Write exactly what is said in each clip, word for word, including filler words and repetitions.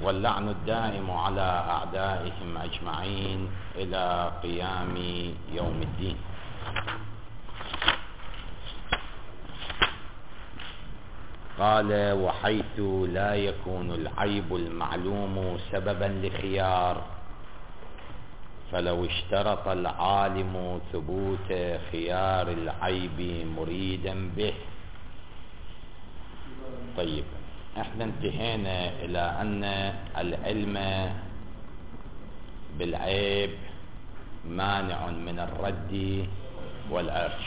واللعن الدائم على أعدائهم أجمعين إلى قيام يوم الدين. قال: وحيث لا يكون العيب المعلوم سببا لخيار، فلو اشترط العالم ثبوت خيار العيب مريدا به. طيب، احنا انتهينا الى ان العلم بالعيب مانع من الرد والارش.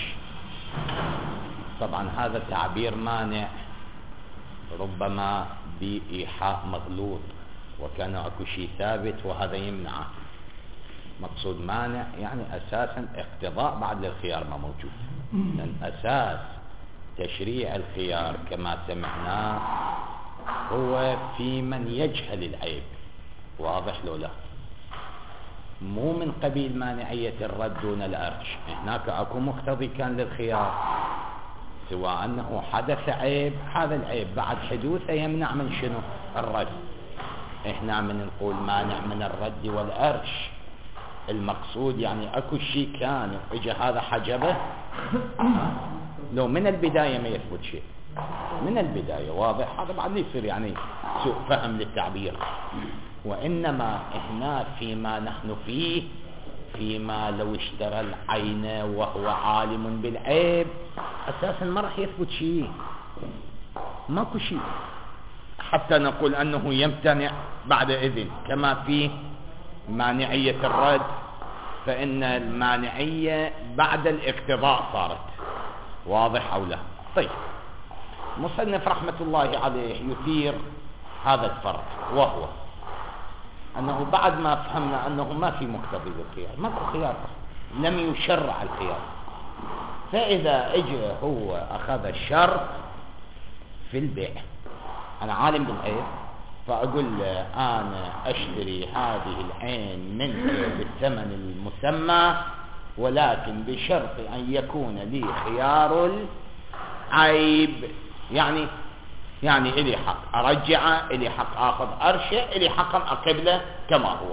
طبعا هذا التعبير مانع ربما بإيحاء مغلوط، وكان اكو شيء ثابت وهذا يمنعه. مقصود مانع يعني اساسا اقتضاء بعد الخيار ما موجود، لان اساس تشريع الخيار كما سمعناه هو في من يجهل العيب. واضح لو لا؟ مو من قبيل مانعية الرد دون الأرش. هناك اكو مقتضي كان للخيار، سواء انه حدث عيب، هذا العيب بعد حدوثه يمنع من شنو؟ الرد. احنا من نقول مانع من الرد والأرش، المقصود يعني اكو شيء كان اجى هذا حجبه، لو من البداية ما يثبت شيء من البداية. واضح؟ هذا بعد يصير يعني سوء فهم للتعبير. وإنما إحنا فيما نحن فيه، فيما لو اشترى العين وهو عالم بالعيب، أساسا ما راح يثبت شيء، ماكو شيء حتى نقول أنه يمتنع بعد إذن. كما في مانعية الرد، فإن المانعية بعد الاقتضاء صارت. واضح أو لا؟ طيب، مصنف رحمة الله عليه يثير هذا الفرق، وهو أنه بعد ما فهمنا أنه ما في مقتضي للخيار، ما في خيار، لم يشرع الخيار، فإذا اجى هو أخذ الشرط في البيع، أنا عالم بالعيب، فأقول له أنا أشتري هذه العين منك بالثمن المسمى، ولكن بشرط أن يكون لي خيار العيب. يعني يعني إلي حق أرجعه، إلي حق أخذ أرشه، إلي حق أقبله كما هو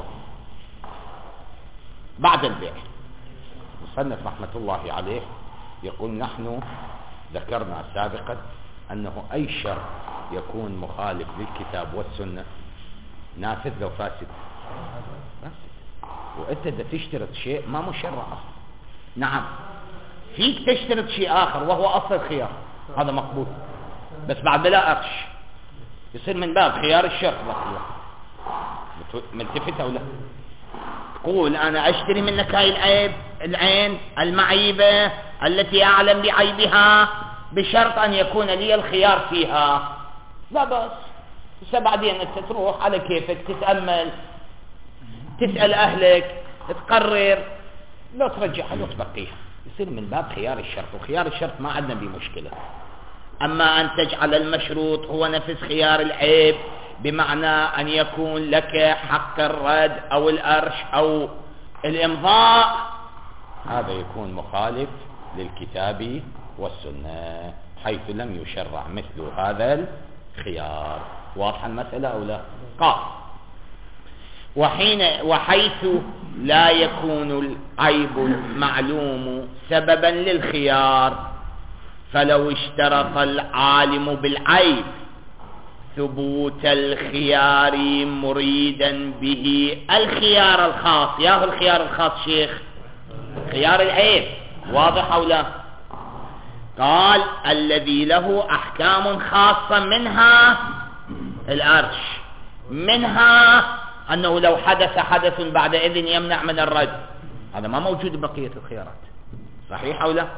بعد البيع. مصنف رحمة الله عليه يقول: نحن ذكرنا سابقا أنه أي شرط يكون مخالف للكتاب والسنة نافذ لو فاسد. وأنت إذا تشترط شيء ما مشرع. نعم، فيك تشترط شيء آخر وهو أصل الخيار، هذا مقبول، بس بعد بلا أرش يصير من باب خيار الشرط. ملتفت أو لا؟ تقول أنا أشتري منك هاي العيب العين المعيبة التي أعلم بعيبها بشرط أن يكون لي الخيار فيها، لا بس. بس بعدين أنت تروح على كيفك، تتأمل، تسأل أهلك، تقرر، لو ترجعها لو تبقيها، يصير من باب خيار الشرط. وخيار الشرط ما عندنا بمشكلة. أما أن تجعل المشروط هو نفس خيار العيب، بمعنى أن يكون لك حق الرد أو الأرش أو الإمضاء، هذا يكون مخالف للكتاب والسنة، حيث لم يشرع مثل هذا الخيار. واضح المسألة أو لا؟ قال: وحين وحيث لا يكون العيب المعلوم سببا للخيار، فلو اشترط العالم بالعيب ثبوت الخيار مريدا به الخيار الخاص. ياهو الخيار الخاص شيخ خيار العيب. واضح أو لا؟ قال: الذي له أحكام خاصة، منها الأرش، منها أنه لو حدث حدث بعد إذن يمنع من الرد، هذا ما موجود بقية الخيارات. صحيح أو لا؟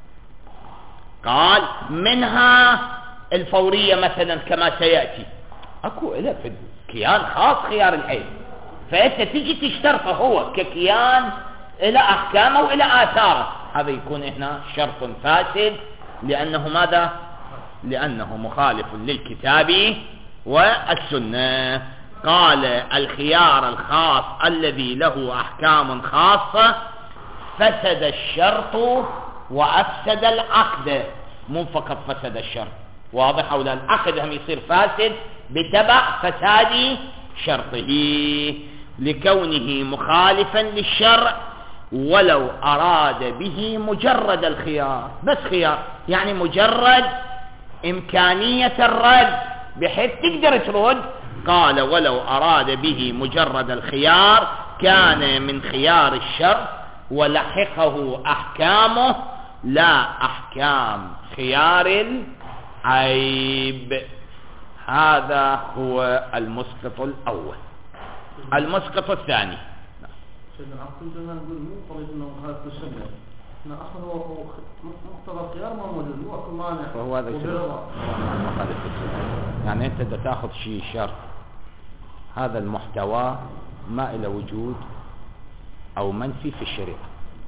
قال: منها الفورية مثلا كما سيأتي، أكو إله في كيان خاص خيار العيب، فأنت تجي تشترطه هو ككيان إلى أحكامه وإلى آثاره، هذا يكون هنا شرط فاسد، لأنه ماذا؟ لأنه مخالف للكتاب والسنة. قال: الخيار الخاص الذي له أحكام خاصة فسد الشرط وأفسد العقد، مو فقط فسد الشرط. واضح أو لا؟ العقد هم يصير فاسد بتبع فساد شرطه لكونه مخالفا للشرع ولو أراد به مجرد الخيار، بس خيار يعني مجرد إمكانية الرد بحيث تقدر ترد. قال ولو أراد به مجرد الخيار كان من خيار الشرط ولحقه أحكامه لا أحكام خيار العيب. هذا هو المسقط الأول. المسقط الثاني سيدنا كنت أنا نقول مو طريق إنه مخالف للسنة، إنه أصلا هو مقتضى الخيار ما موجود، هو أكل مانع وهو هذا مخالف للسنة. يعني أنت إذا تأخذ شيء شرط هذا المحتوى ما إلى وجود أو منفي في الشريعة،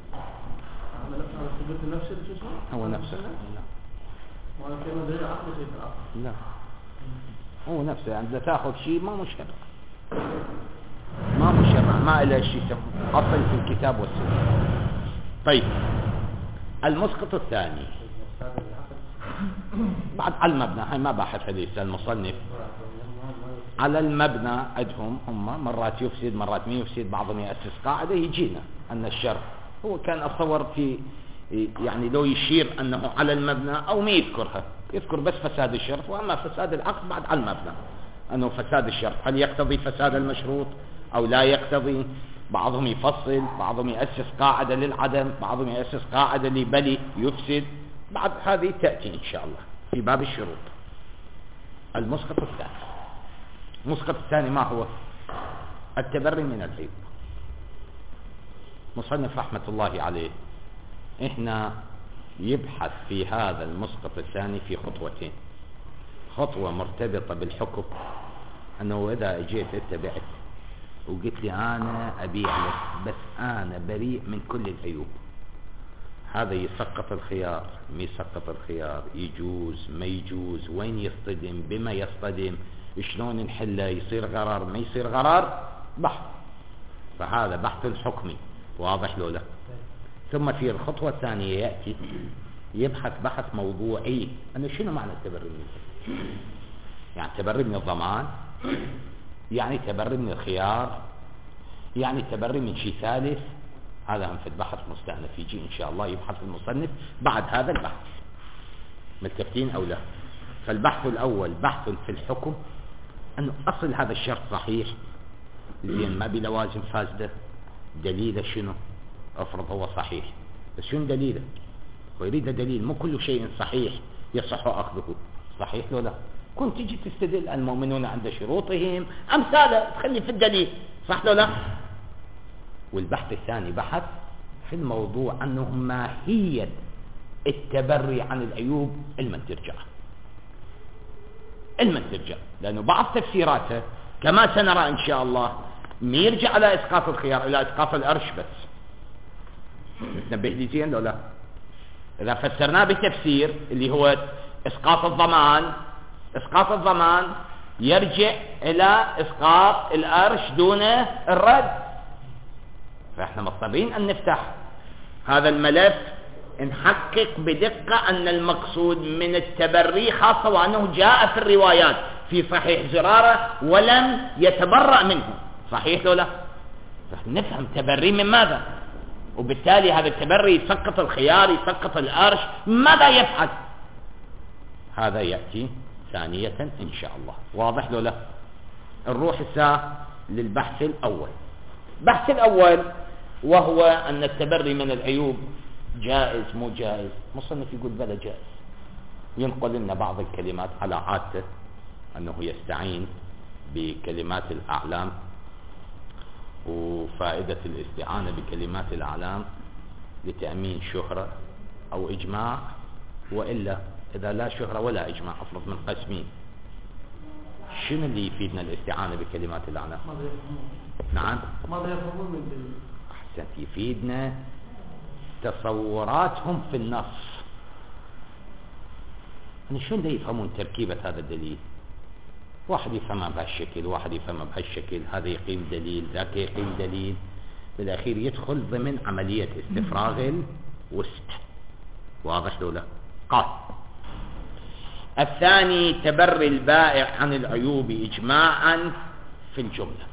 هو نفسه لا هو نفسه. يعني إذا تأخذ شيء ما مشرع ما مشرع ما إلى شيء أصل في الكتاب والسنة. طيب المسقط الثاني بعد على المبنى، هاي ما باحث حديث المصنف على المبنى عندهم هم مرات يفسد مرات ما يفسد، بعضهم يأسس قاعدة يجينا أن الشرط هو كان أتصور في يعني لو يشير أنه على المبنى أو ما يذكرها، يذكر بس فساد الشرط، وأما فساد العقد بعد على المبنى أنه فساد الشرط هل يقتضي فساد المشروط أو لا يقتضي. بعضهم يفصل، بعضهم يأسس قاعدة للعدم، بعضهم يأسس قاعدة لبلي يفسد. بعد هذه تأتي إن شاء الله في باب الشروط. المسقط الثاني، المسقط الثاني ما هو؟ التبري من العيب. مصنف رحمة الله عليه إحنا يبحث في هذا المسقط الثاني في خطوتين. خطوة مرتبطة بالحكم، أنه إذا جيت اتبعت وقلت لي أنا أبيع لك بس أنا بريء من كل العيوب، هذا يسقط الخيار ما يسقط الخيار، يجوز ما يجوز، وين يصطدم بما يصطدم، شلون نحله، يصير غرر ما يصير غرر، بحث. فهذا بحث الحكمي واضح له لا. ثم في الخطوة الثانية يأتي يبحث بحث موضوعي، أنه شنو معنى التبري من العيب؟ يعني تبري من الضمان، يعني تبري من الخيار، يعني تبري من شيء ثالث. هذا هم في البحث مستأنف يجي إن شاء الله يبحث المصنف بعد هذا البحث، متفقين أو لا؟ فالبحث الأول بحث في الحكم، أنه أصل هذا الشرط صحيح زين ما بلوازم فاسدة، دليله شنو؟ أفرض هو صحيح بس شنو دليله؟ ويريد دليل، مو كل شيء صحيح يصح أخذه، صحيح لو لا؟ كنت تجي تستدل المؤمنون عند شروطهم أمثاله تخلي في الدليل، صح لو لا؟ والبحث الثاني بحث في الموضوع أنه ماهية التبري عن العيوب علما ترجع علما ترجع، لأنه بعض تفسيراته كما سنرى إن شاء الله ما يرجع على إسقاط الخيار إلى إسقاط الأرش بس. نتنبه لي زين لو لا؟ إذا فسرناه بتفسير اللي هو إسقاط الضمان، إسقاط الضمان يرجع إلى إسقاط الأرش دون الرد. فإحنا مضطرين أن نفتح هذا الملف، نحقق بدقة أن المقصود من التبري خاصة وأنه جاء في الروايات في صحيح زرارة ولم يتبرأ منه، صحيح ولا؟ نفهم تبري من ماذا، وبالتالي هذا التبري يسقط الخيار يسقط الأرش، ماذا يفعل؟ هذا يأتي ثانية إن شاء الله، واضح له لا؟ نروح الساعة للبحث الأول. البحث الأول وهو أن التبري من العيوب جائز مو جائز. مصنف يقول بلا جائز، ينقل لنا بعض الكلمات على عادته أنه يستعين بكلمات الأعلام، وفائدة الاستعانة بكلمات الأعلام لتأمين شهرة أو إجماع، وإلا إذا لا شهرة ولا إجماع أفرض من قسمين. شنو اللي يفيدنا الاستعانة بكلمات الأعلام؟ نعم ماذا يفهمون من أحسنت، يفيدنا تصوراتهم في النص، يعني شلون دا يفهمون تركيبة هذا الدليل. واحد يفهمها بهالشكل، واحد يفهمها بهالشكل، هذا يقيم دليل ذاك يقيم دليل، بالأخير يدخل ضمن عملية استفراغ الوسع، واضح له لا؟ قال الثاني تبري البائع عن العيوب إجماعا في الجملة.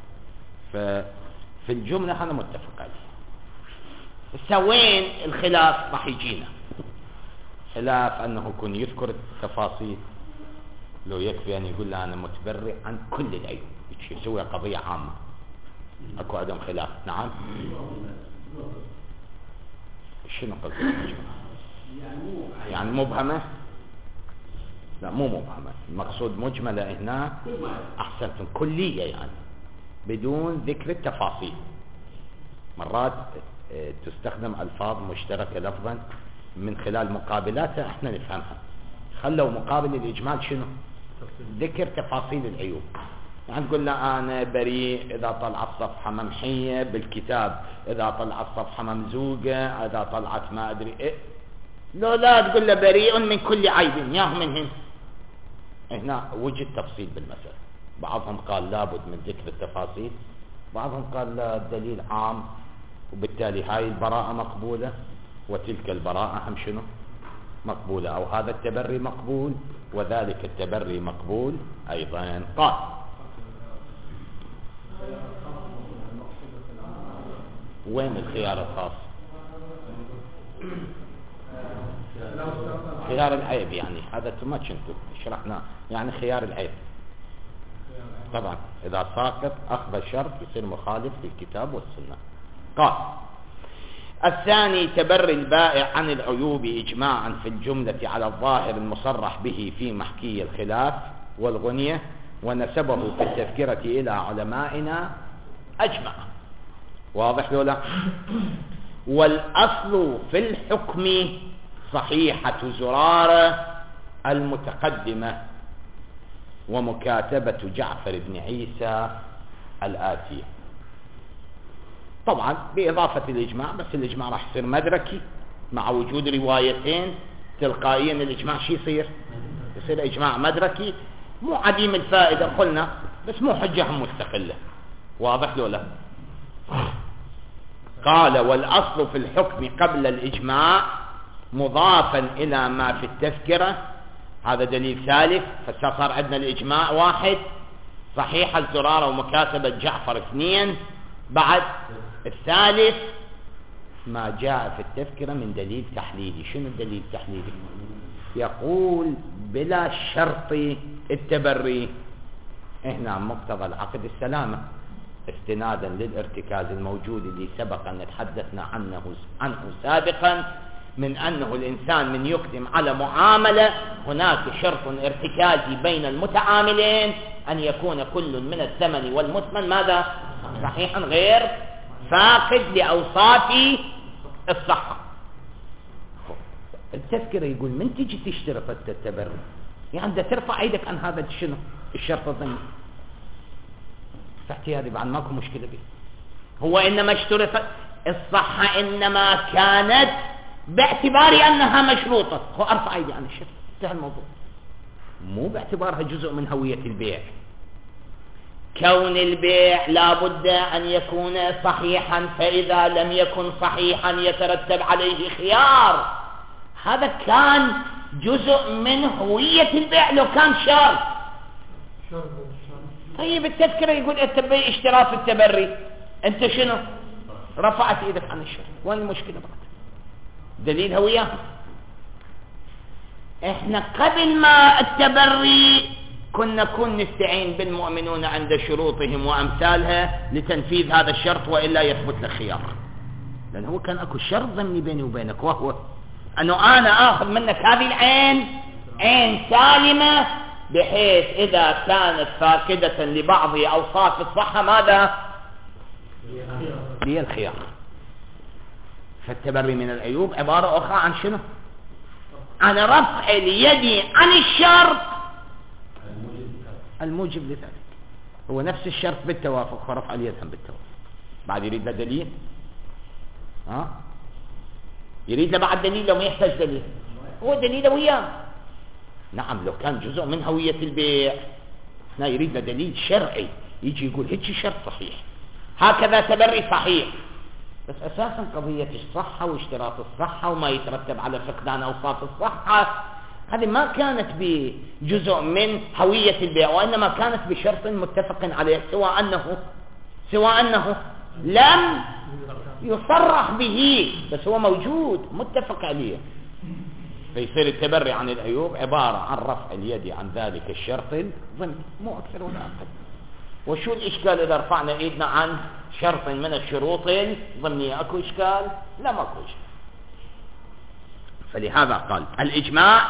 ففي الجملة أنا متفق عليه. وين الخلاف راح يجينا؟ خلاف أنه يكون يذكر التفاصيل، لو يكفي أن يقول له أنا متبرئ عن كل العيوب، يسوي قضية عامة، أكو عدم خلاف. نعم. شنو قلت؟ يعني مبهمة؟ لا مو مبهمة، المقصود مجملة هنا. أحسنتم، كلية يعني بدون ذكر التفاصيل. مرات تستخدم ألفاظ مشتركة لفظا من خلال مقابلاتها احنا نفهمها. خلوا مقابل الإجمال شنو؟ ذكر تفاصيل العيوب. يعني تقول له أنا بريء إذا طلعت صفحة ممحية بالكتاب، إذا طلعت صفحة ممزوقة، إذا طلعت ما أدري إيه. لو لا تقول له بريء من كل عيب، ياه من هنا. هنا وجد تفصيل بالمسألة. بعضهم قال لابد من ذكر التفاصيل، بعضهم قال لا الدليل عام، وبالتالي هاي البراءة مقبولة وتلك البراءة هم شنو؟ مقبولة، أو هذا التبري مقبول وذلك التبري مقبول أيضا. قال وين الخيار الخاص؟ خيار العيب، يعني هذا ما كنتوا شرحنا، يعني خيار العيب. طبعا إذا ساقط أخذ الشرط يصير مخالف للكتاب والسنة. قال الثاني تبري البائع عن العيوب إجماعا في الجملة على الظاهر المصرح به في محكي الخلاف والغنية، ونسبه في التذكرة إلى علمائنا أجمع. واضح لولا؟ والأصل في الحكم صحيحة زرارة المتقدمة ومكاتبة جعفر بن عيسى الآتية. طبعا بإضافة الإجماع، بس الإجماع راح يصير مدركي مع وجود روايتين تلقائيا. الإجماع شي يصير؟ يصير إجماع مدركي مو عديم الفائدة قلنا، بس مو حجة مستقلة. واضح لولا؟ قال والأصل في الحكم قبل الإجماع مضافا إلى ما في التذكرة. هذا دليل ثالث. فصار عندنا الإجماع واحد، صحيح الزرارة ومكاتبة جعفر اثنين، بعد الثالث ما جاء في التذكرة من دليل تحليلي. شنو الدليل التحليلي؟ يقول بلا شرط التبري. هنا مقتضى العقد السلامة استنادا للارتكاز الموجود اللي سبق أن تحدثنا عنه عنه سابقا، من أنه الإنسان من يقدم على معاملة هناك شرط ارتكازي بين المتعاملين أن يكون كل من الثمن والمثمن ماذا؟ صحيحا غير فاقد لأوصاف الصحة. التذكرة يقول من تجي تشترط التبري يعني ده ترفع ايدك عن هذا شنو الشرط الظني، فاحتياطي بعد ماكو مشكلة به. هو إنما اشترط الصحة إنما كانت باعتبار أنها مشروطة، هو أرفع ايدي عن الشرط، انتهى الموضوع. مو باعتبارها جزء من هوية البيع. كون البيع لا بد أن يكون صحيحا، فإذا لم يكن صحيحا يترتب عليه خيار. هذا كان جزء من هوية البيع لو كان شرط. طيب التذكرة يقول التبري اشتراط التبري، انت شنو رفعت ايدك عن الشرط، وين المشكلة بعد؟ دليل هوية. احنا قبل ما التبري كنا كن نستعين بالمؤمنون عند شروطهم وأمثالها لتنفيذ هذا الشرط، وإلا يثبت له خيار. لأن هو كان أكو شرط ضمني بيني وبينك، وهو أنه أنا آخذ منك هذه العين عين سالمة، بحيث إذا كانت فاقدة لبعض أوصاف الصحة ماذا؟ لي الخيار. فالتبري من العيوب عبارة أخرى عن شنو؟ عن رفع اليد عن الشرط الموجب لذلك. هو نفس الشرط بالتوافق، فرفع اليد هم بالتوافق. بعد يريد له دليل، ها يريد له بعد دليل لو ما يحتاج دليل، هو دليله وياه. نعم لو كان جزء من هوية البيع لا يريد له دليل شرعي يجي يقول هيك شرط صحيح، هكذا تبري صحيح، بس أساسا قضية الصحة واشتراط الصحة وما يترتب على فقدان أوصاف الصحة هذه ما كانت بجزء من هوية البيع، وإنما كانت بشرط متفق عليه، سواء أنه سواء أنه لم يصرح به، بس هو موجود متفق عليه. فيصير التبري عن العيوب عبارة عن رفع اليد عن ذلك الشرط الضمني، مو أكثر ولا أقل. وشو الإشكال إذا رفعنا إيدنا عن شرط من الشروط الضمنية؟ أكو إشكال؟ لا، ما أكو إشكال. فلهذا قال الإجماع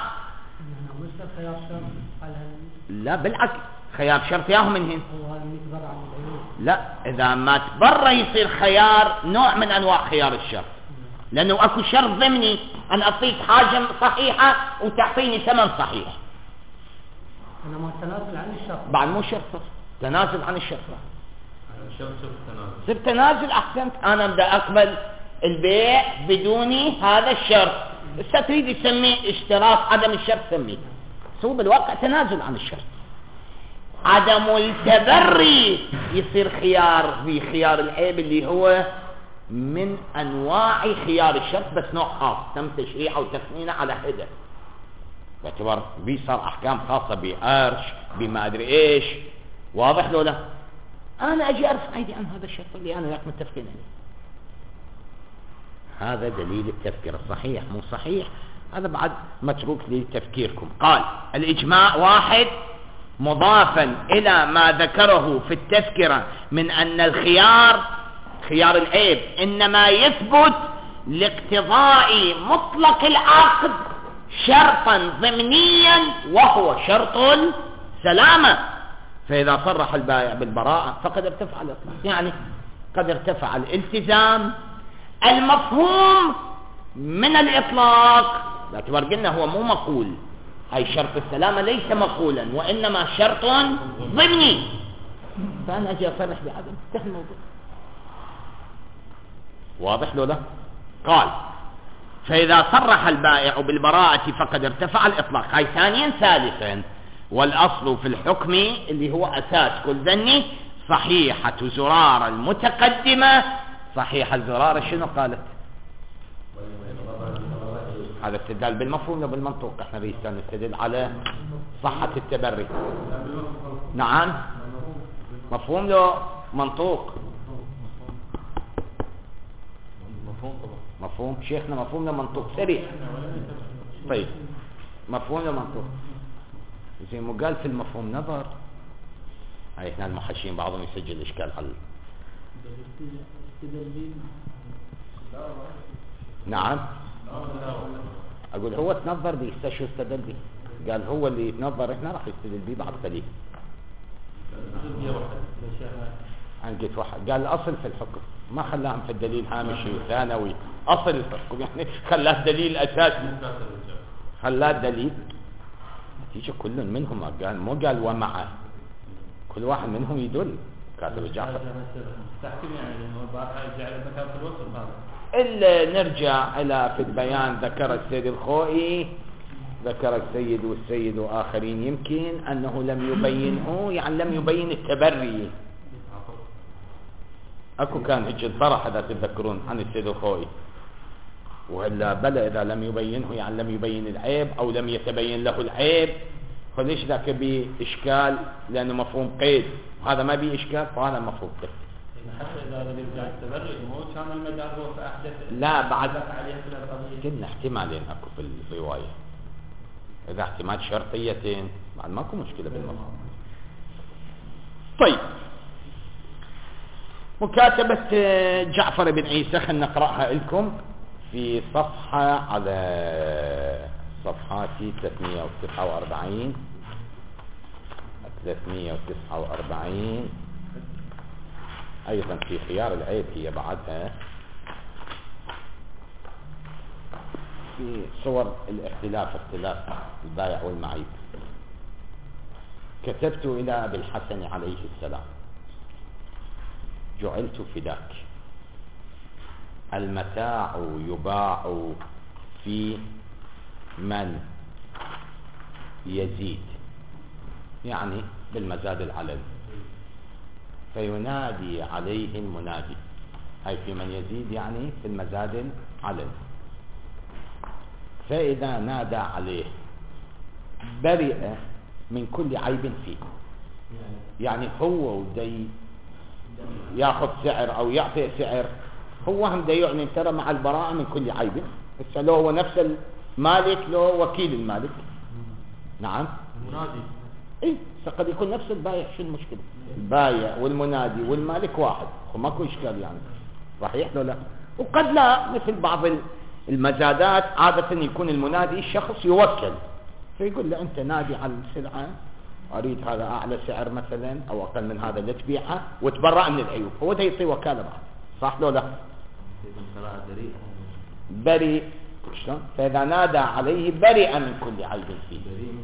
لا، بالعكس خيار شرط ياهو من هنا. لا، إذا ما تبرى يصير خيار نوع من أنواع خيار الشرط، لأنه أكو شرط ضمني أن أعطيك حاجة صحيحة وتعطيني ثمن صحيح. أنا ما تنازل عن الشرط بعد مو شرط، تنازل عن الشرط. الشرط تنازل، صرت تنازل. أحسنت، أنا بدأ أقبل البيع بدوني هذا الشرط. بس تريد تسميه اشتراط عدم الشرط سميه، سو بالواقع تنازل عن الشرط. عدم التبري يصير خيار بخيار العيب اللي هو من أنواع خيار الشرط، بس نوع خاص تم تشريعه وتقنينه على حدة، باعتبار بي صار أحكام خاصة بأرش بما أدري إيش. واضح لو لا؟ أنا أجي أرفع أيدي عن هذا الشرط اللي أنا وياك متفقين عليه. هذا دليل التفكير الصحيح مو صحيح، هذا بعد متروك لتفكيركم. قال الإجماع واحد مضافا إلى ما ذكره في التذكرة من أن الخيار خيار العيب إنما يثبت لاقتضاء مطلق العقد شرطا ضمنيا وهو شرط السلامة، فإذا صرح البائع بالبراءة فقد ارتفع الإطلاق، يعني قد ارتفع الالتزام المفهوم من الإطلاق، باعتبار قلنا هو مو مقول، هاي شرط السلامة ليس مقولا وإنما شرط ضمني، فأنا أجي أصرح بعدم، انتهى الموضوع. واضح لو لا؟ قال فإذا صرح البائع بالبراءة فقد ارتفع الإطلاق. هاي ثانيا. ثالثا، والأصل في الحكم اللي هو أساس كل ذني صحيحة زرار المتقدمة. صحيحة زرار شنو قالت؟ هذا استدلال بالمفهوم ولا بالمنطوق؟ احنا بيستان نستدل على صحة التبري. نعم، مفهوم لو منطوق؟ مفهوم شيخنا، مفهوم لو منطوق سريع. طيب مفهوم لو منطوق زي ما قال في المفهوم نظر. هاي احنا المحشين بعضهم يسجل اشكال على نعم. اقول هو تنظر بي استشو استدل بي، قال هو اللي يتنظر احنا راح يستدل بي بعد قليل. انا قلت واحد قال الاصل في الحكم، ما خلاهم في الدليل هامشي ثانوي، اصل الحكم يعني خلاه دليل اساسي، خلاه دليل نتيجه كل منهم قال، مو قال ومعه، كل واحد منهم يدل. كاتب جعفر تحكم يعني انه البارحه يجعل مكان في الوصف هذا. إلا نرجع إلى في البيان ذكر السيد الخوئي، ذكر السيد والسيد وآخرين يمكن أنه لم يبينه، يعني لم يبين التبري. أكو كان هجة طرح إذا تتذكرون عن السيد الخوئي، وإلا بلى إذا لم يبينه يعني لم يبين العيب أو لم يتبين له العيب، فليش ذاك بإشكال؟ لأنه مفهوم قيد، وهذا ما بيه إشكال، فهذا مفهوم قيد. حتى إذا لم يرجع التبرئ مو كان المدار هو فأحدث لا بعد عليه في القضية. قلنا احتمالين أكو في الرواية، إذا احتمال شرطيتين بعد ماكو مشكلة بالمفهوم. طيب مكاتبة جعفر بن عيسى خلنا نقرأها لكم في صفحة على صفحات ثلاثمئة وتسعة وأربعين ثلاثمئة وتسعة وأربعين، أيضا في خيار العيب هي بعدها، في صور الاختلاف اختلاف البائع والمعيب. كتبت إلى أبي الحسن عليه السلام: جعلت فداك، المتاع يباع في من يزيد، يعني بالمزاد العلني، فينادي عليه المنادي، أي في من يزيد يعني في المزاد العلني. فإذا نادى عليه برئ من كل عيب فيه. يعني هو ودي ياخذ سعر او يعطي سعر، هو هم دا يعلن ترى مع البراءة من كل عيب. هسه لو هو نفس المالك لو وكيل المالك. نعم المنادي اي قد يكون نفس البايع، شو المشكلة؟ البايع والمنادي والمالك واحد، وماكو اشكال يعني، راح يحلو له. وقد لا، مثل بعض المزادات عادة يكون المنادي الشخص يوكل، فيقول له انت نادي على السلعة، اريد هذا اعلى سعر مثلا او اقل من هذا اللي تبيعه، وتبرأ من العيوب، هو ده يعطي وكالة بعد، صح لو لا؟ بريء شلون؟ فاذا نادى عليه برئ من كل عيب فيه.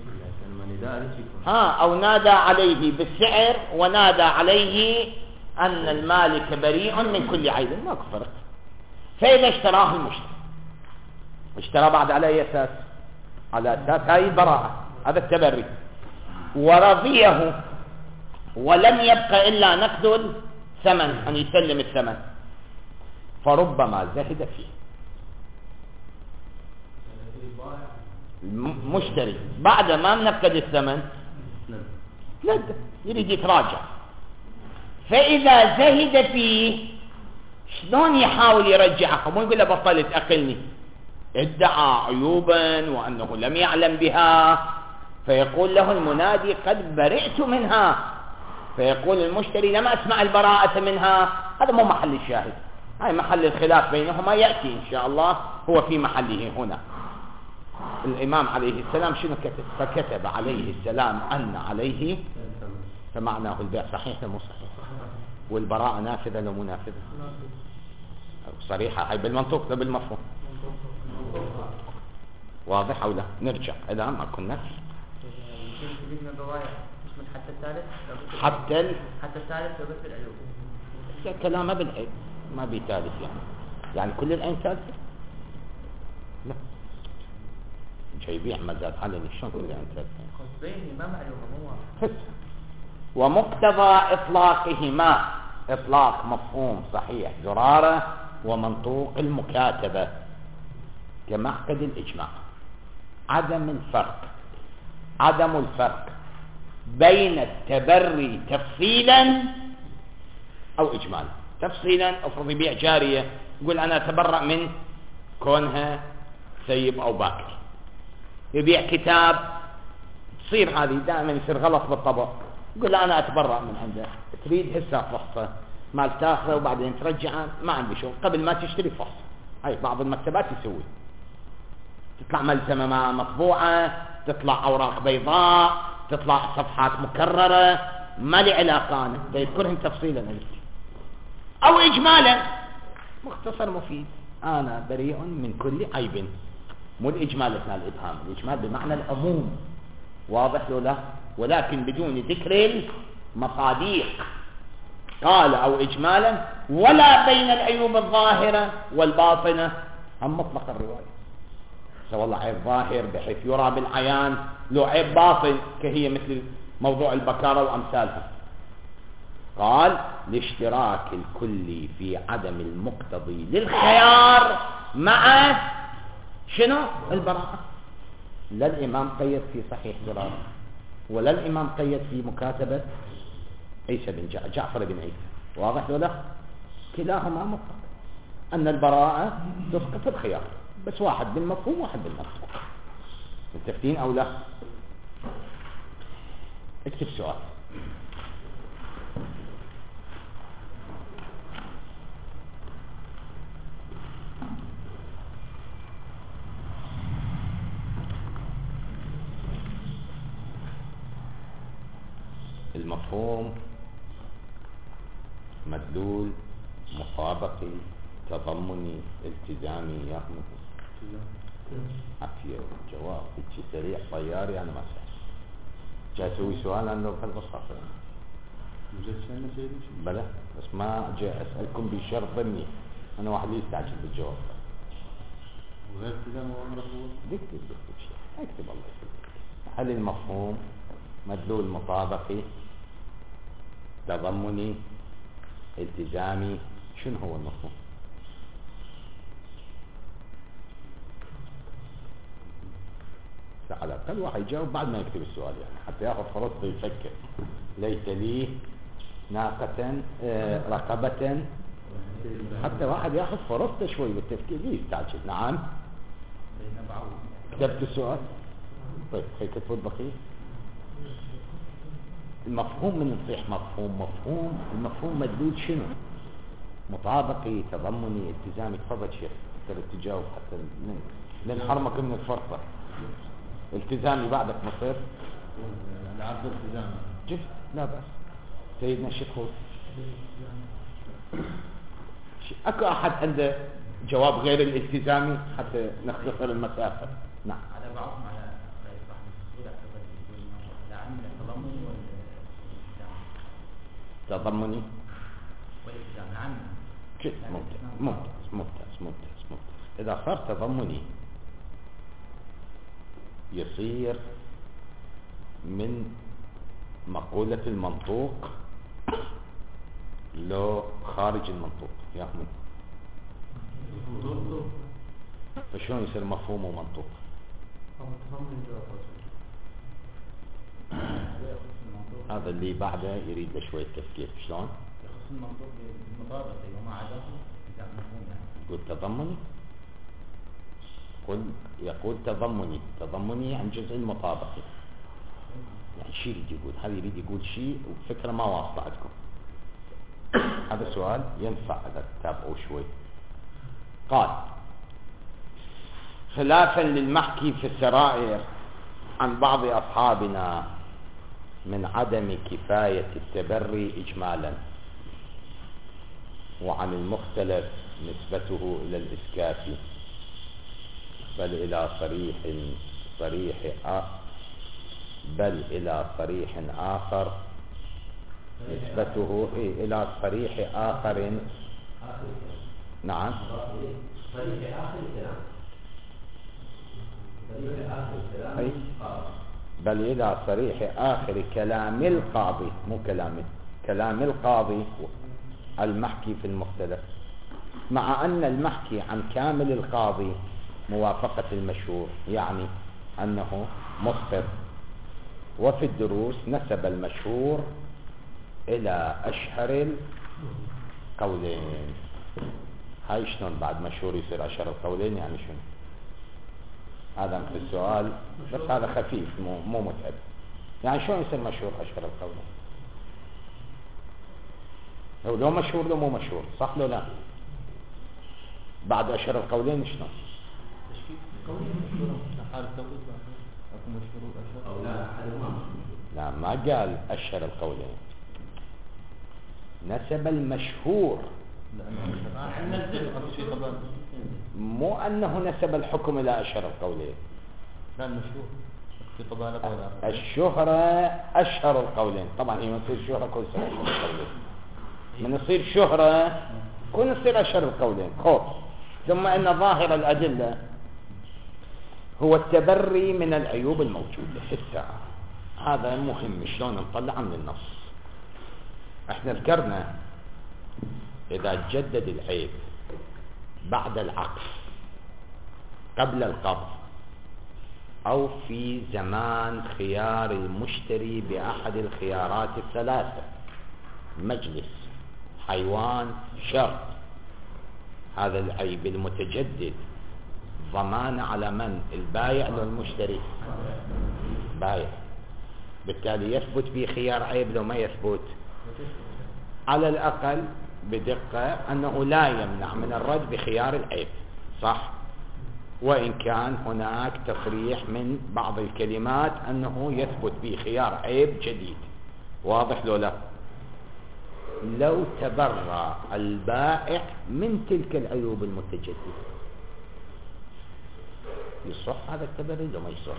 ها او نادى عليه بالسعر ونادى عليه ان المالك بريء من كل عيب، ماكو فرق. فاذا اشتراه المشتري، اشترى بعد على اي اساس؟ على اساس هاي البراءة، هذا التبري، ورضيه ولم يبقى الا نقد الثمن، ان يسلم الثمن، فربما زهد فيه المشتري بعد ما نفقد الثمن، ند يريد يتراجع. فإذا زهد فيه شلون يحاول يرجعه؟ مو يقول له بطلت أقلني، ادعى عيوبا وأنه لم يعلم بها، فيقول له المنادي قد برئت منها، فيقول المشتري لم أسمع البراءة منها. هذا مو محل الشاهد، هاي محل الخلاف بينهما يأتي إن شاء الله، هو في محله هنا. الإمام عليه السلام شنو كتب؟ فكتب عليه السلام أن عليه، فمعناه البيع صحيح ولا مو صحيح؟ والبراءة نافذة ولا مو نافذة؟ صريحة هاي بالمنطوق لا بالمفهوم؟ واضح أو لا؟ نرجع إذا ما كنا حتى الثالث حتى ال... حتى الثالث وبس العيوب. كلامه بالعيب ما بيثالث يعني، يعني كل العين ثالثة؟ لا، جاي يبيع مزاد علني، شلون كل العين ثالثة؟ قصدين ما معلومة هو ومقتضى إطلاقهما، إطلاق مفهوم صحيح زرارة ومنطوق المكاتبة كمعقد الإجماع، عدم الفرق، عدم الفرق بين التبري تفصيلا أو إجمالا. تفصيلا افرض يبيع جارية، يقول أنا أتبرأ من كونها سيب أو باكر. يبيع كتاب، تصير هذه دائما يصير غلط بالطبع، يقول لا أنا أتبرأ من عنده، تريد هسه فحصة مال تاخذه وبعدين ترجعه، ما عندي شغل، قبل ما تشتري فحص. هاي بعض المكتبات يسوي، تطلع ملزمة مطبوعة، تطلع أوراق بيضاء، تطلع صفحات مكررة، ما لي علاقة أنا، يذكرهم تفصيلا أو إجمالا. مختصر مفيد، أنا بريء من كل عيب، مو الإجمال اثناء الإبهام، الإجمال بمعنى العموم، واضح له لا؟ ولكن بدون ذكر المصاديق، قال أو إجمالا، ولا بين العيوب الظاهرة والباطنة، هم مطلق الرواية، سواء والله عيب ظاهر بحيث يرى بالعيان، لو عيب باطن كهي مثل موضوع البكارة وأمثالها. قال لاشتراك الكل في عدم المقتضي للخيار مع شنو؟ البراءة. لا الإمام قيد في صحيح زرارة، ولا الإمام قيد في مكاتبة عيسى بن جع... جعفر بن عيسى، واضح ولا؟ كلاهما مطلق أن البراءة تسقط الخيار، بس واحد بالمفهوم واحد بالمفهوم. متفقين أو لا؟ اكتب سؤال. المفهوم مدلول مطابقي تضمني التزامي يهم عافية جواب هيك سريع طياري أنا ما سأل جاي أسوي سؤال أنه بهالقصة بلا بس ما جاي أسألكم بشرط ضمني، أنا واحد يستعجل بالجواب وغير كذا ما عمره دكتب دكتب شيء اكتب الله يسلمك. هل المفهوم مدلول مطابقي تضمني التزامي، شنو هو المفهوم؟ على الأقل واحد يجاوب بعد ما يكتب السؤال يعني حتى ياخذ فرصته يفكر. ليت لي ناقة آه رقبة، حتى واحد ياخذ فرصته شوي بالتفكير. ليه يستعجل؟ نعم كتبت السؤال. طيب هي كتبت بقية المفهوم من نصيح مفهوم مفهوم المفهوم مدلول شنو؟ مطابقي، تضمني، التزامي. تفضل شيخ تقدر تجاوب حتى ننحرمك من الفرصة. التزامي بعدك مصير العبد التزامي جد لا بأس. سيدنا الشيخ هو اكو احد عنده جواب غير الالتزامي حتى نختصر المسافة؟ نعم. على بعضهم على رأي صاحب السؤال اعتقد يقول انه لا عمل التضمني والالتزام. تضمني والالتزام العمل. جد ممتاز ممتاز ممتاز ممتاز ممتاز. اذا صار تضمني يصير من مقولة المنطوق لو خارج المنطوق يا أحمد. فشون يصير مفهوم ومنطوق؟ هذا اللي بعده يريد له شوية تفكير. شلون؟ يخص المنطوق بالمطابقة وما عداه إذا مفهوم يعني. يقول تضمني؟ قل يقول تضمني تضمني عن جزء المطابقة يعني شيء يريد يقول. هذا يريد يقول شيء وفكرة ما واصلة عندكم. هذا سؤال ينفع إذا تتابعوا شوي. قال خلافا للمحكي في السرائر عن بعض أصحابنا من عدم كفاية التبري إجمالا، وعن المختلف نسبته إلى الإسكاف بل إلى صريح صريح بل إلى صريح آخر نسبته إيه إلى صريح آخر. نعم صريح آخر الكلام صريح آخر الكلام أي بل إلى صريح آخر كلام القاضي، مو كلام كلام القاضي المحكي في المختلف، مع أن المحكي عن كامل القاضي موافقة المشهور، يعني أنه مخطئ. وفي الدروس نسب المشهور إلى أشهر القولين. هاي شلون بعد مشهور يصير أشهر القولين؟ يعني شنو هذا مثل السؤال، بس هذا خفيف مو مو متعب. يعني شلون يصير مشهور أشهر القولين؟ لو لو مشهور لو مو مشهور، صح لو لا؟ بعد أشهر القولين شلون؟ لا ما قال أشهر القولين، نسب المشهور، مو أنه نسب الحكم إلى أشهر القولين. لا المشهور في طبالة الشهرة أشهر القولين. طبعا هي من تصير شهرة كل سنة أشهر القولين، من يصير شهرة كل يصير أشهر القولين خوف. ثم أن ظاهر الأدلة هو التبري من العيوب الموجودة في الساعة. هذا مهم شلون نطلع من النص. احنا ذكرنا إذا تجدد العيب بعد العقد قبل القبض أو في زمان خيار المشتري بأحد الخيارات الثلاثة، مجلس، حيوان، شرط، هذا العيب المتجدد ضمان على من؟ البايع لو المشتري؟ بايع. بالتالي يثبت به خيار عيب لو ما يثبت؟ على الأقل بدقة أنه لا يمنع من الرد بخيار العيب، صح؟ وإن كان هناك تصريح من بعض الكلمات أنه يثبت به خيار عيب جديد. واضح لو لا؟ لو تبرأ البائع من تلك العيوب المتجددة يصح هذا التبري لو ما يصح؟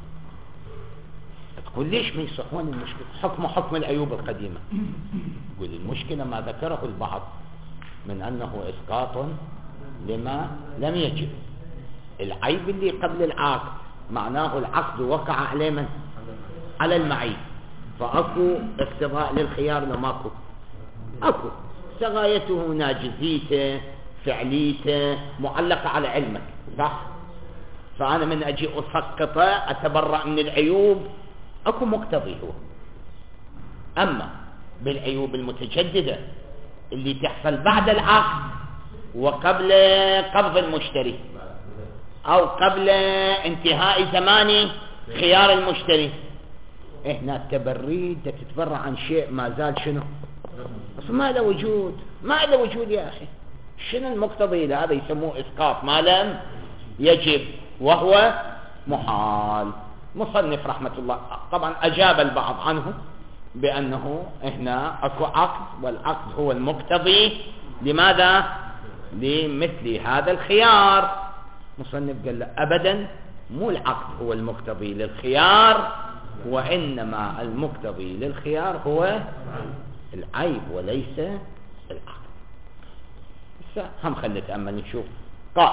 تقول ليش ما يصح؟ وين المشكلة؟ حكم حكم العيوب القديمة. يقول المشكلة ما ذكره البعض من أنه إسقاط لما لم يجب. العيب اللي قبل العقد معناه العقد وقع عليه من؟ على المعيب، فأكو اقتضاء للخيار لو ماكو؟ أكو. سغايته ناجزيته فعليته معلقة على علمك، صح؟ فأنا من أجي أسقطه أتبرأ من العيوب أكو مقتضي هو. أما بالعيوب المتجددة اللي تحصل بعد العقد وقبل قبض المشتري أو قبل انتهاء زمان خيار المشتري، هنا التبري تتبرع عن شيء ما زال شنو بس ما له وجود، ما له وجود يا أخي. شنو المقتضي لهذا؟ يسموه إسقاط ما لم يجب وهو محال. مصنف رحمة الله طبعا أجاب البعض عنه بأنه هنا أكو عقد، والعقد هو المقتضي لماذا؟ لمثل هذا الخيار. مصنف قال له أبدا، مو العقد هو المقتضي للخيار، وإنما المقتضي للخيار هو العيب وليس العقد. هسه هم خلي نتأمل نشوف. قال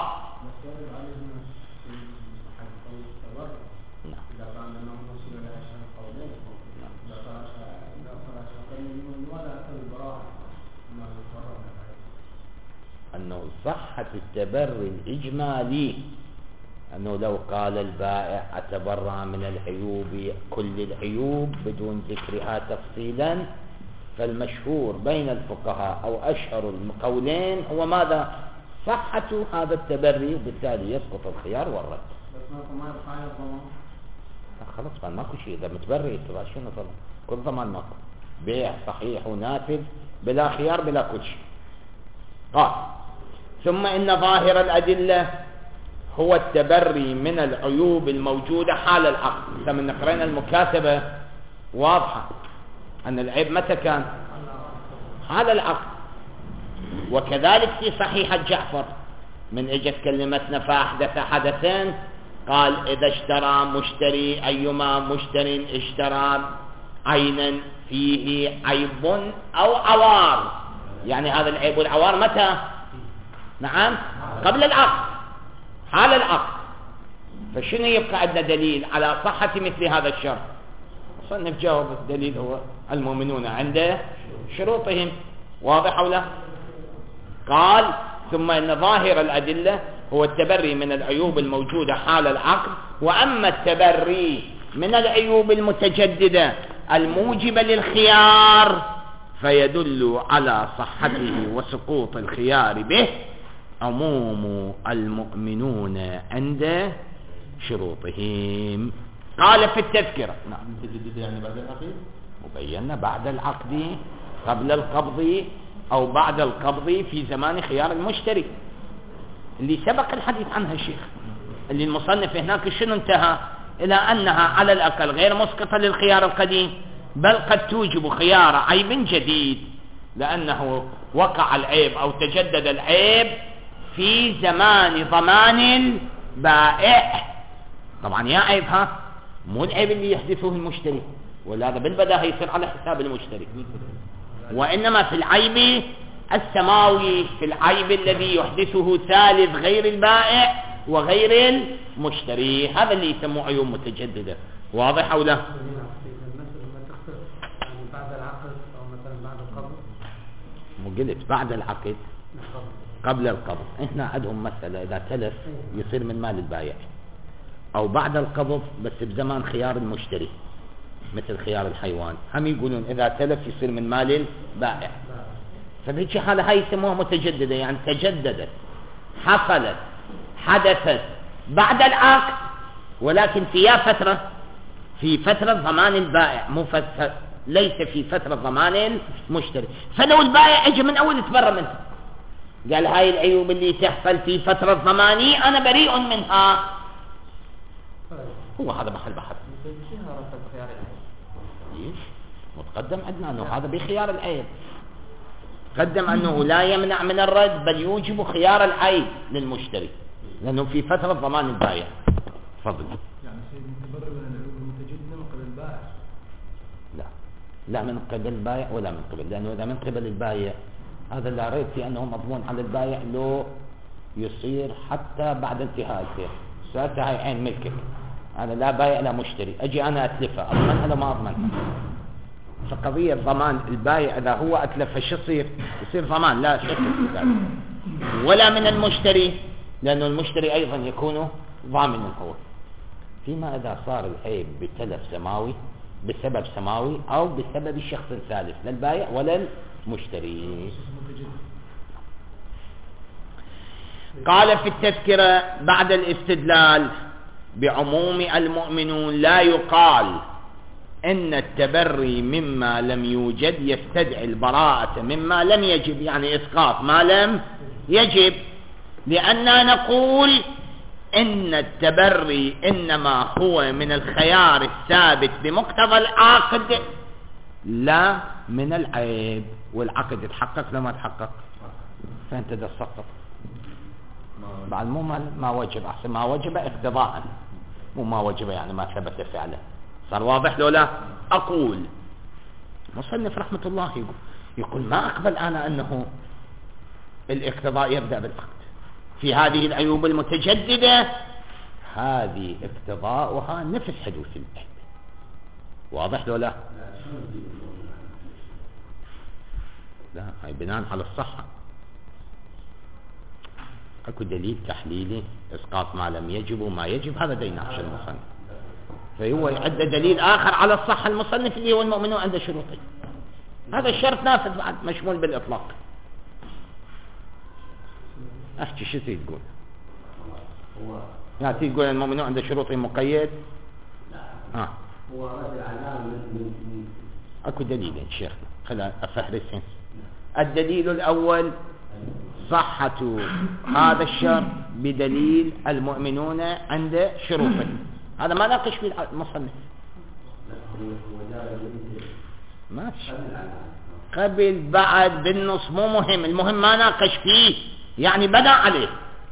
أنه صحة التبري الإجمالي، أنه لو قال البائع أتبرع من العيوب كل العيوب بدون ذكرها تفصيلا، فالمشهور بين الفقهاء أو أشهر القولين هو ماذا؟ صحة هذا التبري، وبالتالي يسقط الخيار والرد. بس ما ما يبقى ضمان. خلاص ما ماكو شيء، إذا متبري ترى شنو ضمان؟ كل ضمان ماكو، بيع صحيح ونافذ بلا خيار بلا كل شيء. قال ثم إن ظاهر الأدلة هو التبري من العيوب الموجودة حال العقد. فمن نقرأنا المكاتبة واضحة أن العيب متى كان؟ حال العقد. وكذلك في صحيحة جعفر من اجت كلمتنا فأحدث حدثين، قال إذا اشترى مشتري أيما مشتر اشترى عينا فيه عيب أو عوار، يعني هذا العيب والعوار متى؟ نعم قبل العقد، حال العقد. فشنو يبقى عندنا دليل على صحة مثل هذا الشرط؟ صنف جاوب الدليل هو المؤمنون عند شروطهم. واضح أو لا؟ قال ثم إن ظاهر الأدلة هو التبري من العيوب الموجودة حال العقد، وأما التبري من العيوب المتجددة الموجبة للخيار فيدل على صحته وسقوط الخيار به عموم المؤمنون عند شروطهم. قال في التذكرة نعم متجدد يعني بعد العقد، وبينا بعد العقد قبل القبض أو بعد القبض في زمان خيار المشتري اللي سبق الحديث عنها الشيخ، اللي المصنف هناك شنو انتهى إلى أنها على الأقل غير مسقطة للخيار القديم، بل قد توجب خيار عيب جديد لأنه وقع العيب أو تجدد العيب في زمان ضمان البائع. طبعا يا عيب ها مو العيب اللي يحدثه المشتري، ولا هذا بالبداهة يصير على حساب المشتري، وإنما في العيب السماوي، في العيب الذي يحدثه ثالث غير البائع وغير المشتري، هذا اللي يسموه عيوب متجددة. واضح أو لا؟ بعد العقد أو مثلا بعد القبض. مو قلت بعد العقد قبل القبض، هنا عندهم مسألة إذا تلف يصير من مال البائع، أو بعد القبض بس بزمان خيار المشتري مثل خيار الحيوان، هم يقولون إذا تلف يصير من مال البائع. فبهيك حالة هاي يسموها متجددة، يعني تجددت حصلت حدثت بعد العقد، ولكن في فترة في فترة ضمان البائع، مو فترة ليس في فترة ضمان المشتري. فلو البائع اجى من أول تبرى منه قال هاي العيوب اللي تحصل في فترة ضماني أنا بريء منها، هو هذا محل بحث. ليش؟ متقدم عندنا أنه هذا بخيار العيب، قدم أنه لا يمنع من الرد بل يوجب خيار العيب للمشتري لأنه في فترة ضمان البائع. تفضل. يعني سيد متبرر من العيوب المتجددة من قبل البائع؟ لا لا من قبل البائع ولا من قبل، لأنه إذا من قبل البائع هذا لا ريب في أنه مضمون على البائع لو يصير حتى بعد انتهاء البيع. ساعتها هاي عين ملكك، أنا لا بائع لا مشتري، أجي أنا أتلفها أضمنها لو ما أضمنها. فقضية ضمان البائع إذا هو أتلفها شو يصير؟ يصير ضمان لا شك في ذلك، ولا من المشتري لأنه المشتري أيضا يكون ضامن هو. فيما إذا صار العيب بتلف سماوي بسبب سماوي أو بسبب شخص ثالث لا البائع ولا المشتري. قال في التذكرة بعد الاستدلال بعموم المؤمنون لا يقال إن التبري مما لم يوجد يستدعي البراءة مما لم يجب، يعني إسقاط ما لم يجب، لأننا نقول إن التبري إنما هو من الخيار الثابت بمقتضى العقد لا من العيب، والعقد يتحقق لما تحقق فأنت ده سقط بعد مو ما وجب، أحسن ما وجب اقتضاء مو ما وجب يعني ما ثبت فعلا. صار واضح لو لا؟ أقول مصنف رحمة الله يقول, يقول ما أقبل أنا أنه الاقتضاء يبدأ بالعقد في هذه العيوب المتجددة، هذه اقتضاؤها نفس حدوث العيب. واضح لو لا؟ لا هاي بناء على الصحة، اكو دليل تحليلي اسقاط ما لم يجب وما يجب، هذا دا يناقش المصنف، فهو عنده دليل اخر على الصحة المصنف اللي هو المؤمنون عنده شروطين، هذا الشرط نافذ بعد مشمول بالاطلاق. احكي شو تقول؟ لا تقول المؤمنون عنده شروط مقيد؟ لا آه. هو رد على من اكو دليلين شيخنا خلينا افهرسهم. الدليل الاول صحة هذا الشرط بدليل المؤمنون عند شروطهم، هذا ما ناقش فيه المصنف ماشي قبل بعد بالنص مو مهم، المهم ما ناقش فيه يعني بنى عليه.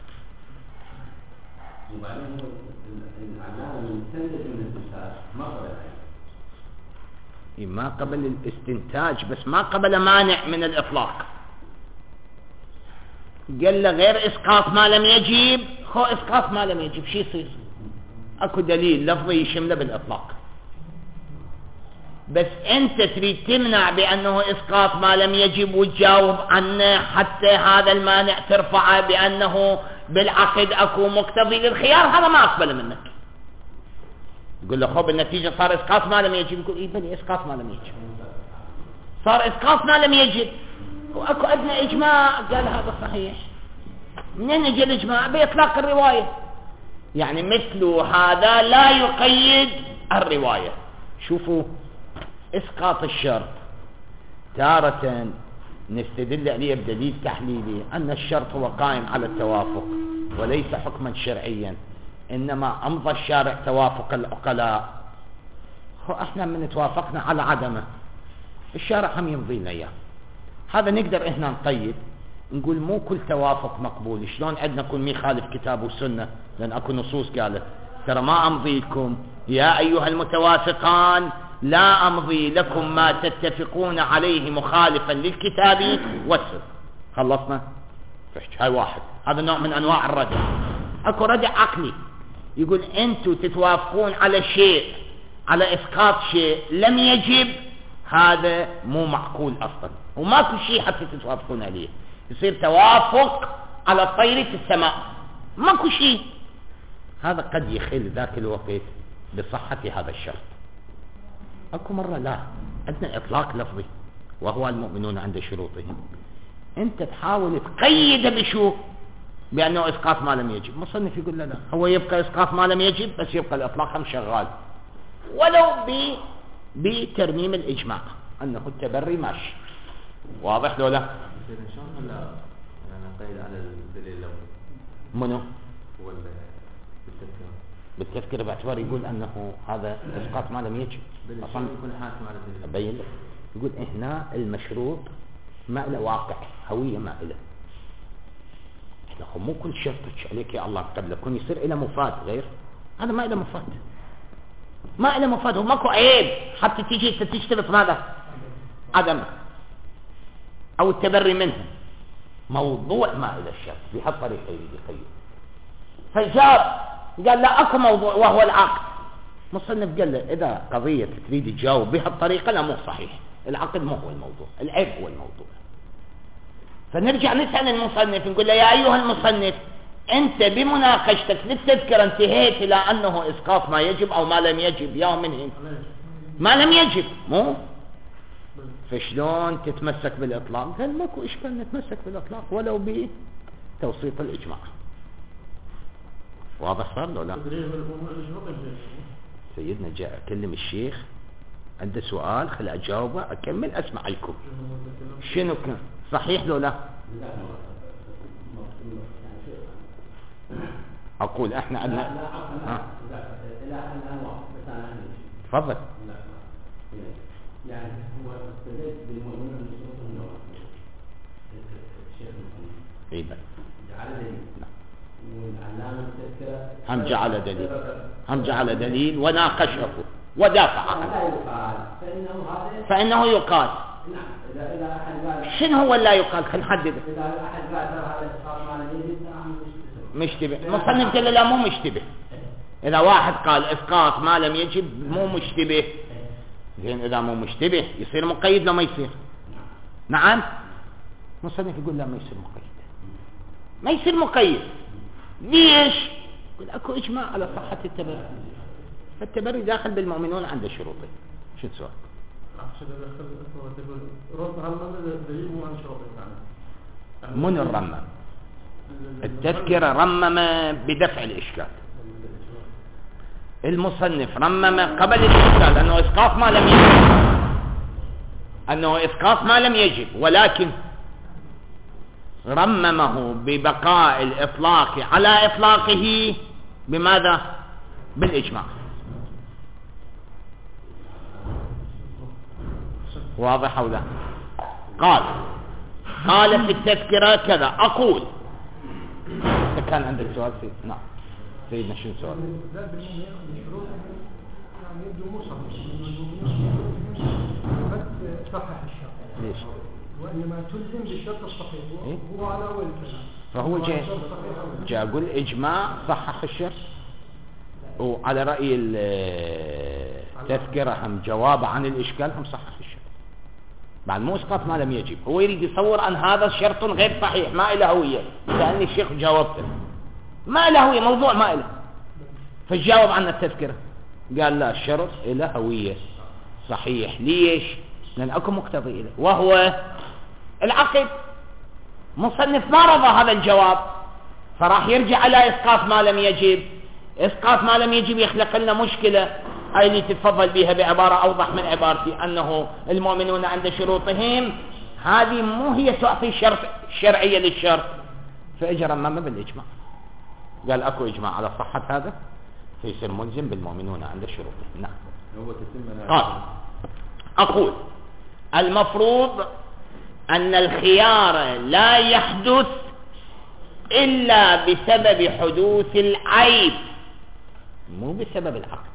وبعدين العلامة المستندة من الاستنتاج ما قبل ما قبل الاستنتاج بس ما قبل مانع من الإطلاق. قال له غير إسقاط ما لم يجب، هو إسقاط ما لم يجب شي يصير؟ أكو دليل لفظي يشمله بالإطلاق، بس أنت تريد تمنع بأنه إسقاط ما لم يجب وتجاوب عنه حتى هذا المانع ترفعه بأنه بالعقد أكو مقتضي للخيار، هذا ما أقبل منك. يقول له خب النتيجة صار إسقاط ما لم يجب، يقول إيه بني إسقاط ما لم يجب، صار إسقاط ما لم يجب وأكو أدنى إجماع قال هذا صحيح. منين يجي الإجماع؟ بإطلاق الرواية، يعني مثل هذا لا يقيد الرواية. شوفوا إسقاط الشرط تارة نستدل عليه بدليل تحليلي أن الشرط هو قائم على التوافق وليس حكما شرعيا، إنما أمضى الشارع توافق العقلاء، هو احنا من توافقنا على عدمه الشارع هم يمضي لنا اياه. هذا نقدر احنا نقيد نقول مو كل توافق مقبول. شلون عندنا كل مي خالف كتاب والسنة، لأن اكو نصوص قالت ترى ما امضي لكم يا ايها المتوافقان لا امضي لكم ما تتفقون عليه مخالفا للكتاب والسنة. خلصنا هاي واحد، هذا نوع من انواع الردع. اكو ردع عقلي يقول انتوا تتوافقون على شيء، على اسقاط شيء لم يجب، هذا مو معقول اصلا وماكو شيء حتى تتوافقون عليه، يصير توافق على طيرة السماء ماكو شيء. هذا قد يخل ذاك الوقت بصحة هذا الشرط. اكو مرة لا عندنا اطلاق لفظي وهو المؤمنون عند شروطهم، انت تحاول تقيد بشو؟ بأنه إسقاط ما لم يجب. مصنف يقول لا لا هو يبقى إسقاط ما لم يجب بس يبقى الإطلاق هم شغال ولو ب بترميم الإجماع أنه التبري ماشي. واضح لو لا؟ إن شاء الله لا يعني قيد على الدليل اللفظي منو؟ هو بالتذكرة بالتذكرة باعتبار يقول أنه هذا إسقاط ما لم يجب أصلا يكون حاكم على الدليل. أبين لك يقول هنا المشروط ما له واقع هوية ما له، مو كل شرط عليك يا الله قبل يكون يصير إلى مفاد غير هذا، ما إلى مفاد ما إلى مفاد، وماكو عيب حتى تيجي تشترط ماذا؟ عدم أو التبري منه، موضوع ما إلى الشرط بهالطريقة يقيد. فجاب قال لا أكو موضوع وهو العقد. مصنف قال له إذا قضية تريد تجاوب بهالطريقة لا مو صحيح، العقد مو هو الموضوع، العيب هو الموضوع. فنرجع نسأل المصنف نقول له يا أيها المصنف انت بمناقشتك للتذكرة انتهيت الى انه اسقاط ما يجب او ما لم يجب، يا من هنا ما لم يجب، مو فشلون تتمسك بالاطلاق؟ قال ماكو اشكال نتمسك بالاطلاق ولو بتوسيط الاجماع. واضح صار له لا؟ سيدنا جاء اكلم الشيخ عنده سؤال خل اجاوبه اكمل اسمع لكم شنو كان صحيح لو لا؟ اقول احنا عندنا تفضل. يعني هو استدل بالمؤمنين بالشروط الشيخ اي بل جعل دليل والعلامة التذكرة هم جعل دليل هم جعل دليل وناقشه ودافع عنه فإنه هذا فإنه يقال. نعم إذا إذا أحد قال شنو هو لا يقال؟ خلينا نحدده. إذا أحد قال ترى هذا إسقاط ما لم يجب مشتبه. مصنف قال لا مو مشتبه. إذا واحد قال إسقاط ما لم يجب مو مشتبه. زين إذا مو مشتبه يصير مقيد لو ما يصير. نعم مصنف يقول لا ما يصير مقيد ما يصير مقيد. ليش؟ يقول أكو إجماع على صحة التبري، فالتبري داخل بالمؤمنون عند شروطه. شو السؤال؟ من الرمم؟ التذكرة رمم بدفع الإشكال، المصنف رمم قبل الإشكال أنه إسقاط ما لم يجب أنه إسقاط ما لم يجب ولكن رممه ببقاء الإطلاق على إطلاقه بماذا؟ بالإجماع. واضح أو لا؟ قال قال في التذكرة كذا أقول. إذا كان عندك سؤال سيد نعم سيدنا شو سؤال؟ صحح الشرط ليش؟ وإنما تلزم بالشرط الصحيح إيه؟ هو على أول كلام فهو جاء جاء أقول إجماع صحح الشرط، وعلى رأي التذكرة هم جواب عن الإشكال هم صحح الشرط بعد مو إسقاط ما لم يجب. هو يريد يصور أن هذا شرط غير صحيح ما إله هوية، لأن الشيخ جاوبته ما إله هوية، موضوع ما إله، فجاوب عن التذكرة قال لا الشرط إله هوية صحيح. ليش؟ لأن أكو مقتضي إله وهو العقد. مصنف ما رضى هذا الجواب فراح يرجع على إسقاط ما لم يجب. إسقاط ما لم يجب يخلق لنا مشكلة أي اللي تتفضل بها بعبارة أوضح من عبارتي أنه المؤمنون عند شروطهم، هذه مو هي تعطي شرط شرعية للشرط. فإجرى رمم بالإجماع قال أكو إجماع على صحة هذا فيصير ملزم بالمؤمنون عند شروطهم. نعم قال أقول المفروض أن الخيار لا يحدث إلا بسبب حدوث العيب مو بسبب العقد،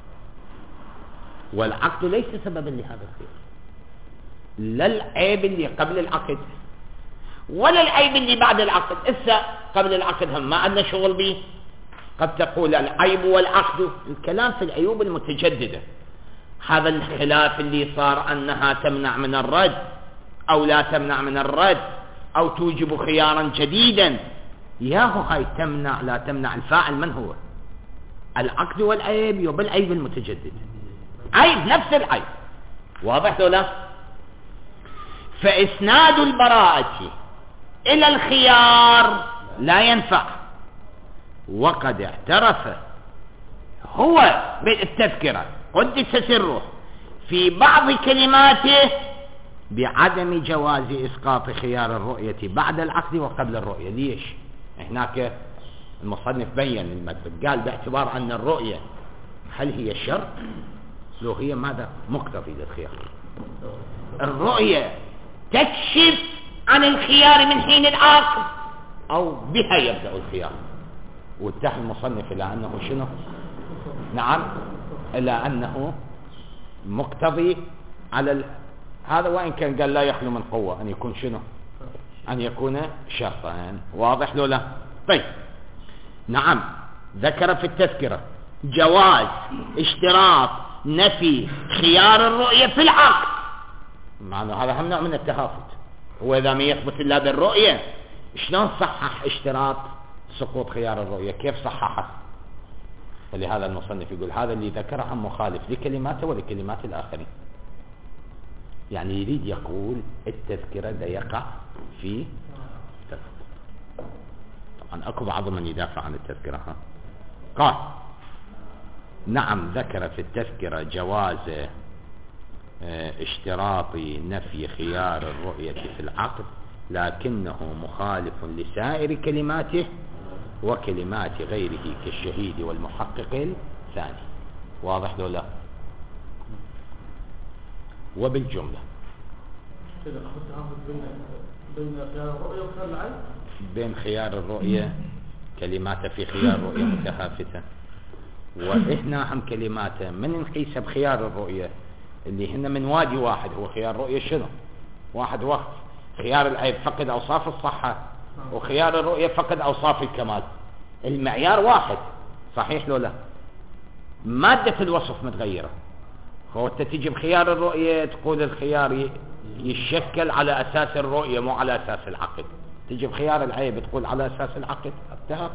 والعقد ليس سببا لهذا الخيار، لا العيب اللي قبل العقد ولا العيب اللي بعد العقد. إسا قبل العقد هم ما عندنا شغل به. قد تقول العيب والعقد، الكلام في العيوب المتجددة، هذا الخلاف اللي صار أنها تمنع من الرد أو لا تمنع من الرد أو توجب خيارا جديدا. ياهو هاي تمنع لا تمنع، الفاعل من هو؟ العقد والعيب وبالعيب المتجدد، عيب نفس العيب. واضح ولا؟ فإسناد البراءة إلى الخيار لا ينفع، وقد اعترف هو بالتذكرة قدس سره في بعض كلماته بعدم جواز إسقاط خيار الرؤية بعد العقد وقبل الرؤية. ليش؟ هناك المصنف بين المذهب قال باعتبار أن الرؤية هل هي شرط؟ لو هي ماذا؟ مقتضي للخيار. الرؤية تكشف عن الخيار من حين العقد أو بها يبدأ الخيار. واتجه المصنف إلى أنه شنو؟ نعم إلى أنه مقتضي على ال... هذا، وإن كان قال لا يخلو من قوة أن يكون شنو؟ أن يكون شرطا. واضح له لا؟ طيب نعم ذكر في التذكرة جواز اشتراط نفي خيار الرؤية في العقد، معنى هذا هم نوع من التهافت. وإذا ما يثبت إلا بالرؤية شلون صحح اشتراط سقوط خيار الرؤية كيف صححه؟ ولهذا المصنف يقول هذا اللي ذكره مخالف لكلماته ولكلمات الآخرين. يعني يريد يقول التذكرة لا يقع في تسقط. طبعا أكو بعض من يدافع عن التذكرة. ها؟ قال نعم ذكر في التذكرة جواز اشتراط نفي خيار الرؤية في العقد، لكنه مخالف لسائر كلماته وكلمات غيره كالشهيد والمحقق الثاني. واضح لو لا؟ وبالجملة كذا أخذ تهافت بين بين خيار الرؤية وخيار العين. بين خيار الرؤية كلماته في خيار الرؤية متهافتة، وإحنا هم كلماته من نقيسها بخيار الرؤية اللي هن من وادي واحد. هو خيار الرؤية شنو؟ واحد وقت خيار العيب فقد أوصاف الصحة، وخيار الرؤية فقد أوصاف الكمال. المعيار واحد، صحيح لو لا؟ مادة الوصف متغيرة. هو أنت تيجي بخيار الرؤية تقول الخيار يشكل على أساس الرؤية مو على أساس العقد. تيجي بخيار العيب تقول على أساس العقد. التهافت.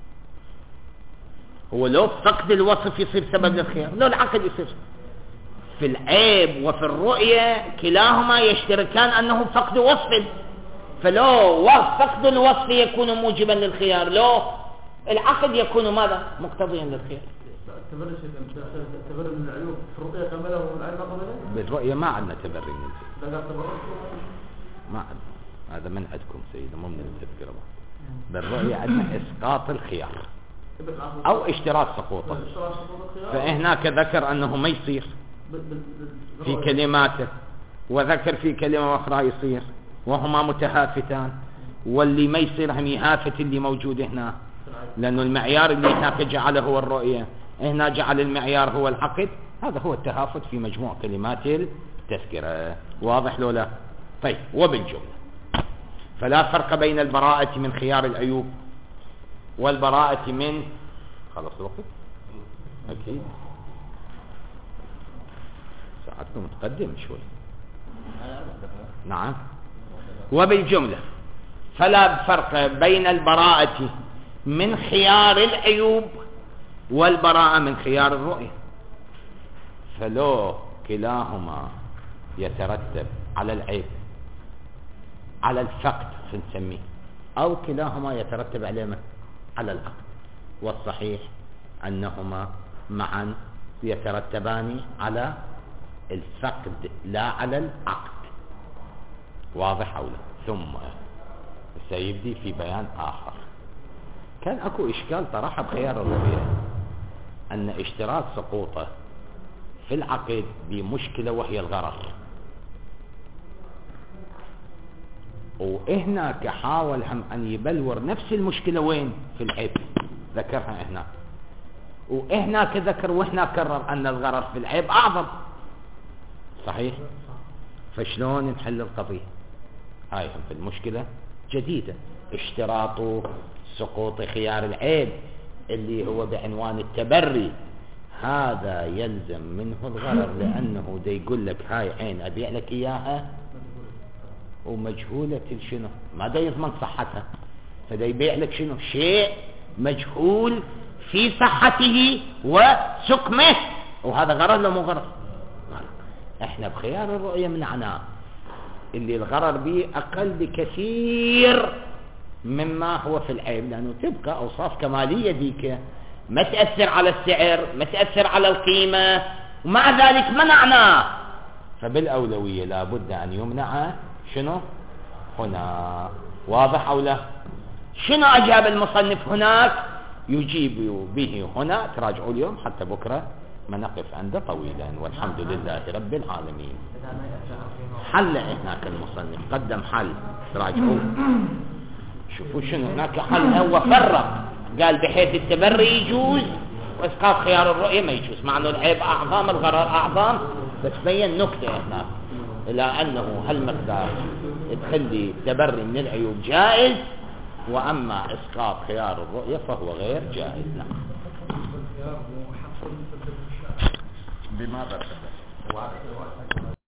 هو لو فقد الوصف يصير سبب للخيار، لو العقد يصير. في العيب وفي الرؤية كلاهما يشتركان أنه فقد وصف، فلو فقد الوصف يكون موجبا للخيار، لو العقد يكون ماذا؟ مقتضيا للخيار. التبري التبري من العيوب في الرؤية كاملة والعين ما قبلها؟ بالرؤية ما عندنا تبري من لا تبري ما عندنا. هذا من عندكم سيدة مو من التذكرة. بالرؤية عندنا إسقاط الخيار أو اشتراط سقوطه. فهناك ذكر أنه ما يصير في كلماته، وذكر في كلمة أخرى يصير، وهما متهافتان. واللي ما يصير هم يهافت اللي موجود هنا، لأنه المعيار اللي هناك جعله هو الرؤية، هنا جعل المعيار هو العقد. هذا هو التهافت في مجموع كلمات التذكرة. واضح لو لا؟ طيب وبالجملة فلا فرق بين البراءة من خيار العيوب والبراءة من خلص الوقت أكيد ساعتنا متقدم شوي. نعم. وبالجملة فلا فرق بين البراءة من خيار العيوب والبراءة من خيار الرؤية. فلو كلاهما يترتب على العيب على الفقد نسميه، أو كلاهما يترتب على على العقد، والصحيح أنهما معا يترتبان على الفقد لا على العقد. واضح أو لا؟ ثم سيبدي في بيان آخر. كان أكو إشكال طرحه بخيار الرؤية أن اشتراط سقوطه في العقد بمشكلة وهي الغرر، وهناك حاول هم أن يبلور نفس المشكلة وين؟ في العيب، ذكرها هناك، وهناك ذكر وهنا كرر أن الغرر في العيب أعظم. صحيح؟ فشلون نحل القضية؟ هاي هم في المشكلة جديدة، اشتراط سقوط خيار العيب اللي هو بعنوان التبري، هذا يلزم منه الغرر، لأنه دا يقول لك هاي عين أبيع لك إياها ومجهولة شنو، ما دا يضمن صحتها، فدا يبيع لك شنو؟ شيء مجهول في صحته وسقمه، وهذا غرر لو مو غرر؟ احنا بخيار الرؤية منعناه اللي الغرر به أقل بكثير مما هو في العيب، لأنه تبقى أوصاف كمالية ديك ما تأثر على السعر، ما تأثر على القيمة، ومع ذلك منعناه. فبالأولوية لابد أن يمنع شنو هنا. واضح أو لا؟ شنو أجاب المصنف هناك؟ يجيب به هنا. تراجعوا اليوم حتى بكرة ما نقف عنده طويلا، والحمد لله رب العالمين. حل هناك المصنف قدم حل، تراجعوا شوفوا شنو هناك حل. هو فرق قال بحيث التبري يجوز واسقاط خيار الرؤية ما يجوز، مع انه العيب اعظم الغرر اعظم، بس بين نكتة هناك الى انه هالمقدار تخلي التبري من العيوب جائز، واما اسقاط خيار الرؤية فهو غير جائز. نعم. بماذا؟